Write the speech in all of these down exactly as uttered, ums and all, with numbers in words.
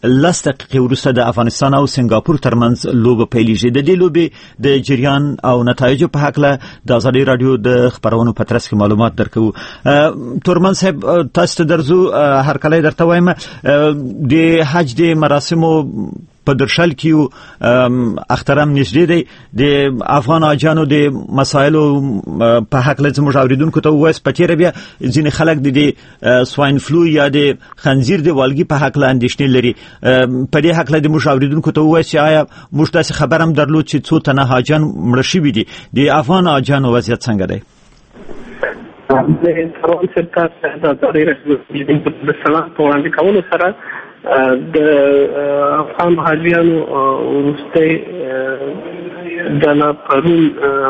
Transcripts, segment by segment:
لس دقیقې وروسته د افغانستان او سنگاپور ترمنځ لوبه پیلیږي. د دې لوبې د جریان او نتایجو په هکله د ازادي رادیو د خبرونو په ترڅ کې معلومات درکوو. تورمن صاحب تاسو ته درځو، هر کله درته وایم د حج د مراسمو په درشل کې اخترام نږدې دی. د افغان حاجانو د مسایلو په حق له زموږ اوریدونکو ته وایي په تیر بیا ځینې خلک د سواین فلو یا د خنزیر د والګي په حق له اندېښنې لري. په دې حق له د موږ اوریدونکو ته وایي چې آیا موږ داسې خبر هم درلود چې څو تنه حاجان مړه شوي دي؟ د افغان حاجانو وضعیت څنګه دی؟ د ترون سرکار د تاریخ د سلام په وړاندې کولو سره د افغان حاجیانو وروسته د پرون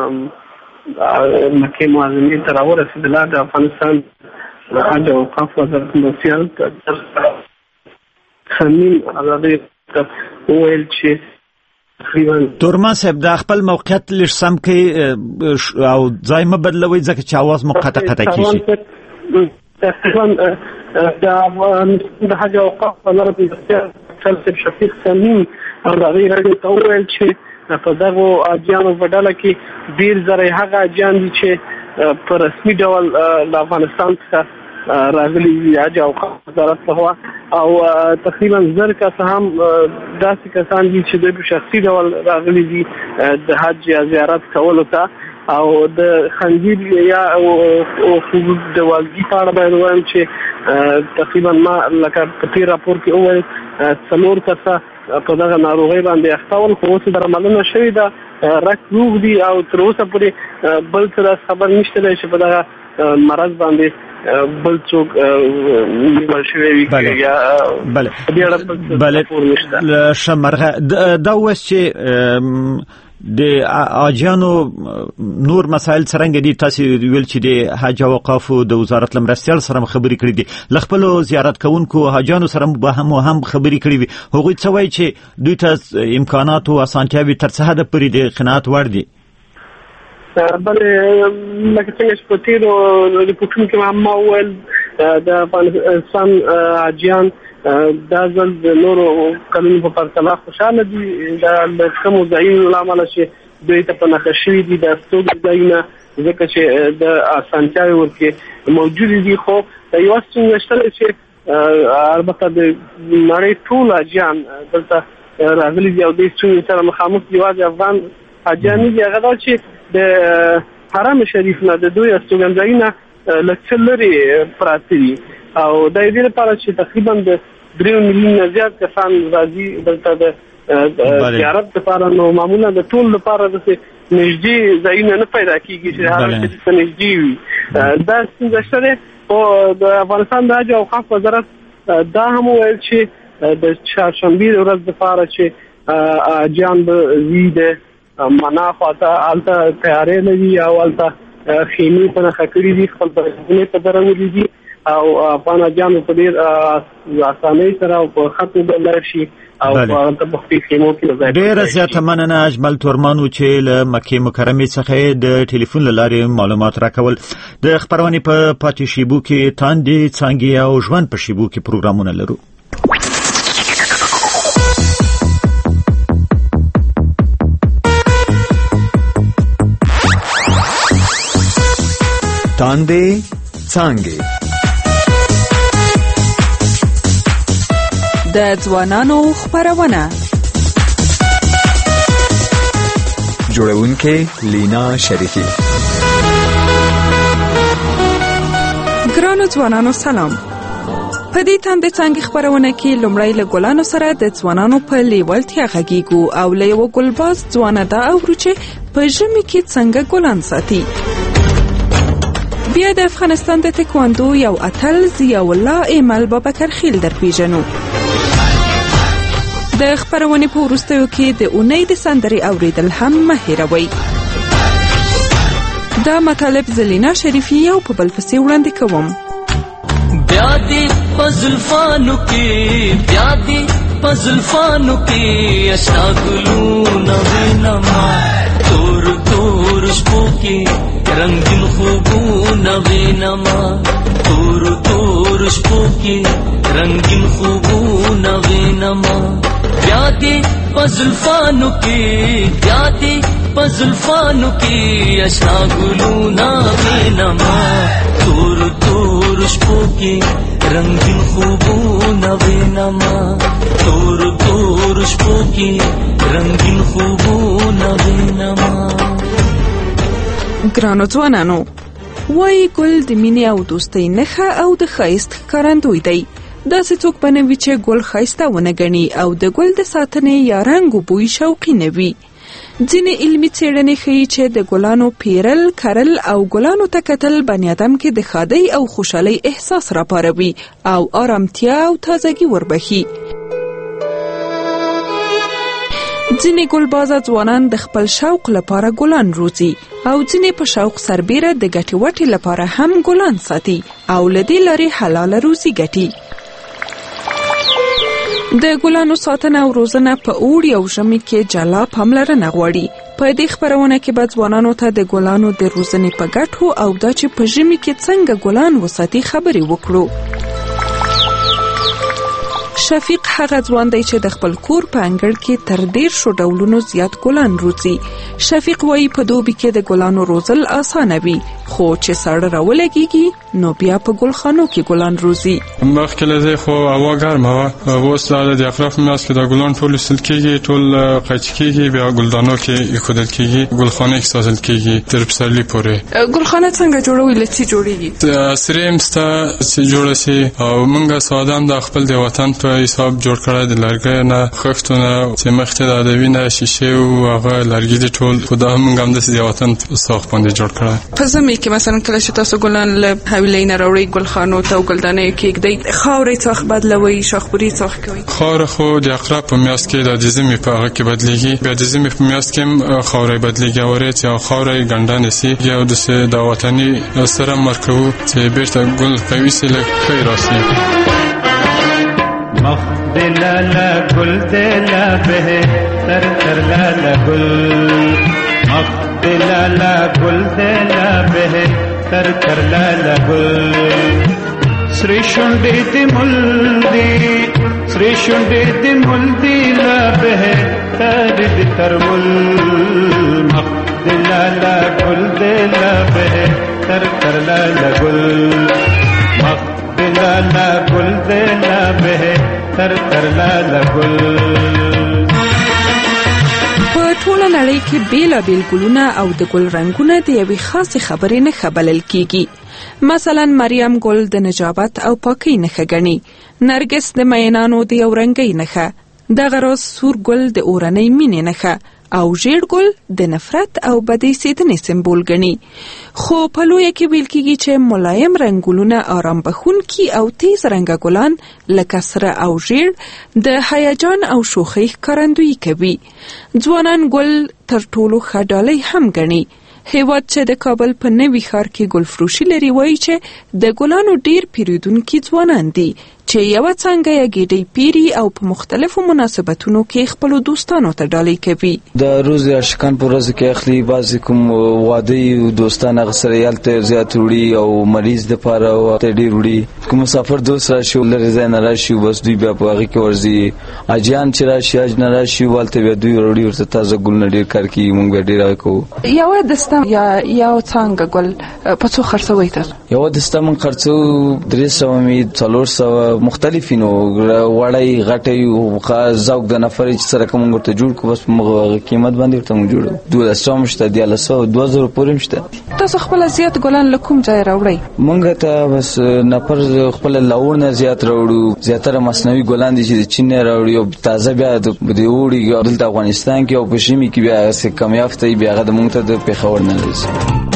مکه معظمه ته راورسېدله. د افغانستان حج او اوقاف وزارت مرسیال خمین ازادي وویل چې تورمان صاحب د خپل موقعیت لږ سم کې او ځای مه بدلوئ ځکه چې اواز مو قطع قطع کېږي. تقریبا د افغانستان د حج او اوقاف وزارت مرسیال شفیق خمین ازادي رادیو ته وویل چې په دغو حاجیانو په ډله کې ډېر زره هغه حاجیان دي چې په رسمي ډول له افغانستان څخه راغلي دي حج او اوقاف وزارت څخه، او تقریبا زر کسه هم داسې کسان دي چې دوی په شخصي ډول راغلي دي د حج یا زیارت کولو ته. او د خنزیر یا حقوق د والګي په اړه باید ووایم چې تقریبا ما لکه په تېر راپور کې وویل څلور کسه په دغه ناروغۍ باندې اخته ول، خو اوس درملنه شوې ده، رک روغ دي او تر اوسه پورې بل څه خبر نشته دی چې په دغه مرض باندې بل څوک نیول شوی وي یا بله بله شمرغه. دا اوس چې د حاجیانو نور مسایل څرنګه دي؟ تاسو ویل چې د حج او اوقاف د وزارت لمرستیال سره خبرې کړې دي، له خپلو زیارت کوونکو حاجانو سره به هم هم خبرې کړې وي. هغوی څه وایي چې دوی ته امکانات او اسانتیاوې تر څه حده پورې د قناعت وړ دي؟ بله لکه څنګه چې په تېرو ریپورټونو کې هم ما وویل د افغانستان حاجیان دا ځل د نورو کلونو په پرتله خوشحاله دي. د کومو ځایونو له امله چې دوی ته په نښه شوي دي د استوګنې ځایونه، ځکه چې د اسانتیاوې ورکې موجودې دي. خو یوه ستونزه شته چې البته د نړۍ ټول حاجیان دلته راغلي دي او دې ستونزې سره مخامخ دي. یوازې افغان حاجیان دي هغه دا چې د حرم شریف نه د دوی استوګن ځایونه لږ څه لرې پراته دي، او د دې لپاره چې تقریبا د درې میلیونه زیات کسان راځي دلته د زیارت لپاره، نو معمولا د ټول لپاره د نږدې ځایونه نه پیدا کېږي چې هغه چې نږدې وي. دا ستونزه شته ده. او د افغانستان د حج او اوقاف وزارت دا هم وویل چې د چهارشنبې ورځ لپاره چې حاجیان به ځي د منا خواته هلته تیارې لري او هلته خیمې په نښه کړي دي، خپل بایسکلونه په درولي دي او افغان حاجیان په ډېر اسانۍ سره او په ښه توګه لاړ شي او هلته په خپلو خیمو کې ځای. ډېره زیاته مننه اجمل تورمان و چې له مکې مکرمې څخه د ټلیفون له لارې معلومات راکول. د خپرونې په پاتې شیبو کې تاندې څانګې او ژوند په شیبو کې پروګرامونه لرو. تاندې څانګې د ځوانانو خبرونه. جوړونکې لینا شریفی. ګرانو ځوانانو سلام. په دې تاندې څانګې خبرونه کې لومړی له ګلانو سره د ځوانانو په لیوالتیا غږیږو او له یو ګلباز ځوانه دا اورو چې په ژمي کې څنګه ګلان ساتي. بیا د افغانستان د تکواندو یو اتل ضیاء الله ایمل بابکر خیل در پیژنو. د خبرونې په وروستیو کې د اونۍ د سندرې اوریدل هم مه هیروئ. دا مطالب زلینا شریفی او په بل پسې وړاندې کوم. بیا دې په زلفانو کې بیا دې په زلفانو کې اشنا ګلونه وینما تور تور شپو کې رنگین خوبونه وینما تور تور شپو کې رنگین خوبونه وینما دي پزلفانو کی بیا دي پزلفانو کی اشنا گلونا وینما تور تور شپو کی رنگین خوبونا وینما تور تور شپو کی رنگین خوبونا وینما. ګرانو ځوانانو، وایي ګل د مینې او دوستۍ نښه او د ښایست ښکارندوی دی. داسې څوک به نه وي چې ګل ښایسته ونه ګڼي او د ګل د ساتنې یا رنګ و بوی شوقي نه وي. ځینې علمي څېړنې ښیي چې د ګلانو پیرل، کرل او ګلانو ته کتل بني ادم کې د ښادۍ او خوشحالۍ احساس راپاروي او آرامتیا او تازګي وربخي. ځینې ګلبازه ځوانان د خپل شوق لپاره ګلان روزي او ځینې په شوق سربیره د ګټې وټې لپاره هم ګلان ساتي او له دې لارې حلاله روزي ګټي. د ګلانو ساتنه او روزنه په اوړي او ژمي کې جلا پاملرنه غواړي. په دې خپرونه کې به ځوانانو ته د ګلانو د روزنې په ګټو او دا چې په ژمي کې څنګه ګلان وساتي خبرې وکړو. شفیق هغه ځوان دی چې د خپل کور په انګړ کې تر دیرشو ډولونو زیات ګلان روزي. شفیق وایي په دوبي کې د ګلانو روزل اسانه وي، خو چې ساړه راولګيږي نو بیا په ګلخانو کې ګلان روزي. مخکې له دې خو هوا ګرمه وه، اوس د اختلاف په میاشت کې د ګلان ټول ایستل کېږي، ټول قیچي کېږي، بیا ګلدانو کې ایښودل کېږي، ګلخانې کې ساتل کېږي تر پسرلي پورې. ګلخانه څنګه جوړوي؟ له څه جوړېږي؟ عصري هم شته چې جوړه شي او موږ ساده هم د خپل د وطن په حساب جوړ کړی، د لرګیو نه، خښتو نه، چې مخکې د ادبي نه شیشې او هغه لرګي دي ټول، خو دا هم موږ همداسې د وطن په ساخت باندې جوړ کړی. په ژمي کې مثلا کله چې تاسو ګلان له حویلۍ نه راوړئ ګلخانو ته او ګلدانیو کې ږدئ، خاورې څخ بدلوئ، شاخبري څخ کوئ؟ خاوره خو د عقرب په میاشت کې د ژمي په هغه کې بدلېږي، بیا د ژمي په میاشت کې هم خاورې بدلېږي او ورې چې خاوره ګنډه نیسي، یا داسې د وطني سره مرکوو چې بیرته ګل قوي سي لږ ښه راسي. مخ دلالا گل دلا به تر تر لالا گل، مخ دلالا گل دلا به تر تر لالا گل. سری شونډې دې ملدي، سری شونډې دې ملدي لا به تر دې تر مل. مخ دلالا گل دلا به تر تر لالا گل، مخ دلالا گل دلا به تر تر لالا گل. په ټوله نړۍ کې بیلابیل ګلونه او د ګل رنګونه د یوې خاصې خبرې نښه بلل کیږي. مثلا مریم ګل د نجابت او پاکۍ نښه ګڼي، نرګس د مینانو د یو رنګۍ نښه، دغه راز سور ګل د اورنۍ مینې نښه او ژیړ ګل د نفرت او بدۍ سیدنې سمبول ګڼي. خو په لویه کې ویل کېږي چې ملایم رنګولونه آرام بخونکي او تیز رنګه ګلان لکه سره او ژیړ د هیجان او شوخۍ ښکارندویي کوي. ځوانان ګل تر ټولو ښه ډالۍ هم ګڼي. هیواد چې د کابل په نوي ښار کې ګل فروشي لري وایي چې د ګلانو ډیر پیرودونکي ځوانان دي چې یوه څانګه یې ګېډۍ پیري او په مختلفو مناسبتونو کې خپلو دوستانو ته ډالۍ کوي. د روز عاشقان په ورځ کې اخلي، بعضې کوم واده یي دوستان هغه سره یې هلته زیات وړي او مریض دپاره ورته ډېر وړي. کوم مسافر دوست راشي لرې ځای نه راشي بس دوی بیا په هغې کې ورځي. حاجیان چې راشي حج نه راشي هلته بیا دوی وړي ورته تازه ګلونه ډېر کار کوي، موږ بیا ډېر هغه کوو. یوه دسته یا یو څانګه ګل په څو خرڅوئ تاسو؟ یوه دسته موږ خرڅوو درې سوه مې څلور سوه مختلفي نو وړی غټی ذوق د نفر چې سره کوم ورته جوړ کو بس موږ قیمت باندې ورته موږ جوړو. دولس سوه شته، دیارلس سوه، دوه زره پورې شته. تاسو خپل زیات ګلان له کوم ځای راوړئ؟ موږ ته بس نفر خپل لاور نه زیات راوړو، زیاتره مصنوعي ګلان دي چې د چین نه راوړي او تازه بیا د اوړي دلته افغانستان کې او په ژمي کې بیا څه کم یافته بیا هغه د موږ ته د پېښور نه راځي.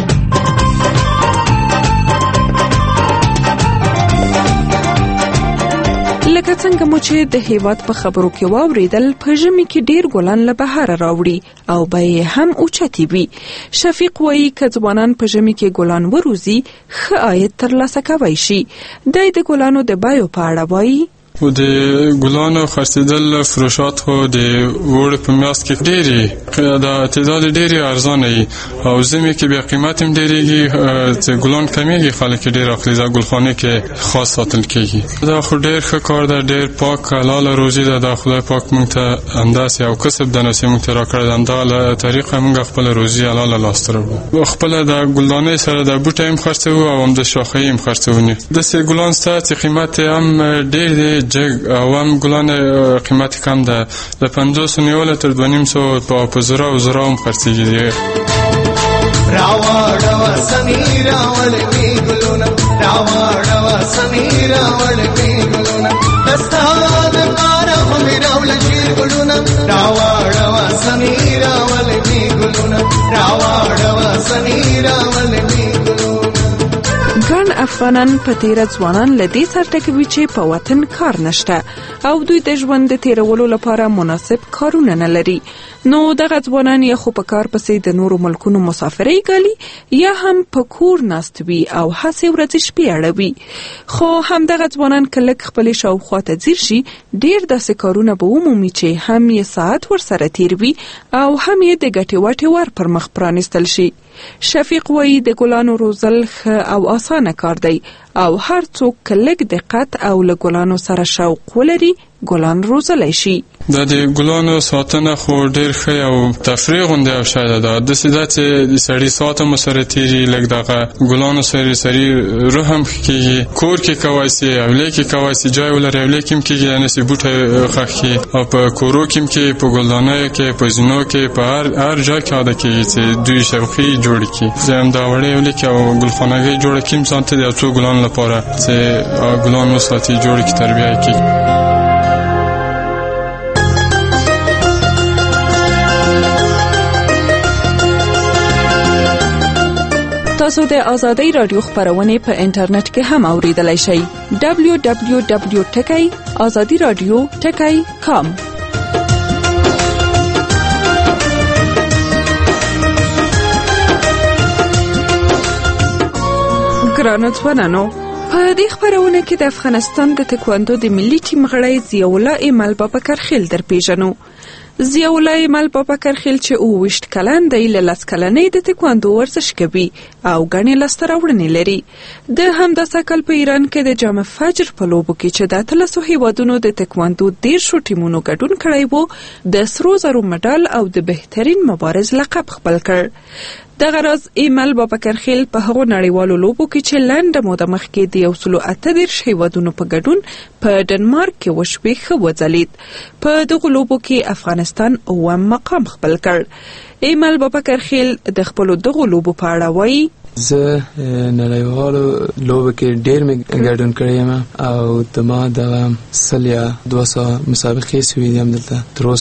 لکه څنګه مو چې د هیواد په خبرو کې واوریدل، په ژمي کې ډیر ګلان له بهاره راوړي او بیې هم اوچتې وي. شفیق وایي که ځوانان په ژمي کې ګلان وروزي ښه عاید ترلاسه کولی شي. دی د ګلانو د بیو په اړه وایي او د ګلانو خرڅېدل فروشات خو د وړ په میاشت کې ډېرې د تعداد ډېرې ارزانه وي او ځمې کې بیا قیمت هم ډېرېږي چې ګلان کمیږي خلک یې ډېر اخلي دا ګلخانې کې خاص ساتل کېږي دا خو ډېر ښه کار ده ډېر پاک حلاله روزي ده د خدای پاک موږ ته همداسې یو کسب ده نو چې موږ ته راکړی ده همدغه له طریقه موږ خپله روزي حلاله لاسته راوړو خپله د ګلدانۍ سره د بوټی هم خرڅوو او هم د شاخۍ هم خرڅوو داسې ګلان شته چې قیمت هم ډېر دی جګ او هم ګلان قیمت کم ده له پنځوسو نیوله تر دوه نیم سوه په زره او زره هم خرڅېږي راواړوه سمې راوړمې ګلونه راواړوه سمې راوړمې ګلونه دستا دپاره خو مې راوړه شیر ګلونه راواړوه سمې راوړمې ګلونه راواړوه سمې راوړمې ګلونه. ګڼ افغانان په تیره ځوانان له دې سر ټکوي چې په وطن کار نشته او دوی د ژوند د تیرولو لپاره مناسب کارونه نه لري نو دغه ځوانان یا خو په کار پسې د نورو ملکونو مسافرۍ ګالي یا هم په کور ناست وي او هسې ورځې شپې اړوي خو همدغه ځوانان که لږ خپلې شاوخوا ته ځیر شي ډېر داسې کارونه به ومومي چې هم یې ساعت ورسره تیر وي او هم یې د ګټې وټې ور پر مخ پرانیستل شي. شفیق وایي د ګلانو روزل ښه او اسانه کار دی او هر څوک که لږ دقت او له ګلانو سره شوق ولري ګلان روزلی شي. دا د ګلانو ساتنه خو ډېر ښه او تفریح غوندې او شاید ده داسې ده چې د سړي ساعت هم ورسره تېري لږ دغه ګلانو سره سړي روح هم ښه کېږي کور کې کولی سي اولې کې کولی سي جای ولري اولې کې هم کېږي یعنې سي بوټی ښخ کړي او په کورو کې هم کې په ګلدانیو کې په زینو کې په هر هر ځای کې عاده کېږي چې دوی شوقي جوړ کړي زه هم دا وړې اولې کې او ګلخانګۍ جوړه کړي مثال ته د یو څو ګلانو لپاره چې ګلان وساتي جوړ کړي تربیه یې کړي. تاسو د آزادۍ رادیو خبرونه په انټرنیټ کې هم اوریدلای شئ دبلیو دبلیو دبلیو ټکی آزادی رادیو ټکی کام. ګرانو ځوانانو په دې خبرونه کې د افغانستان د تکواندو د ملي ټیم غړی ضیاءالله ایمل بابکرخیل در پیژنو. ضیاءالله ایمل بابکرخیل چې اوویشت کلن دی له لس کلنۍ د تکواندو ورزش کوي او ګڼې لاسته راوړنې لري. د همداسې کال په ایران کې د جام فجر په لوبو کې چې د اتلسو هیوادونو د تکواندو دیرشو ټیمونو ګډون کړی وو د سرو زرو مډال او د بهترین مبارز لقب خپل کړ. دغه راز ایمل بابکرخیل په هغو نړیوالو لوبو کې چې لنډه موده مخکې د یو سلو اته دېرش هیوادونو په ګډون په ډنمارک کې وشوې ښه وځلید. په دغو لوبو کې افغانستان اووم مقام خپل کړ. ایمل بابکرخیل د خپلو دغو لوبو په اړه وایي زه نړیوالو لوبو کې ډېر مې ګډون کړی یم او د ما دغه سل یا دوه سوه مسابقې سوي دي همدلته تر اوسه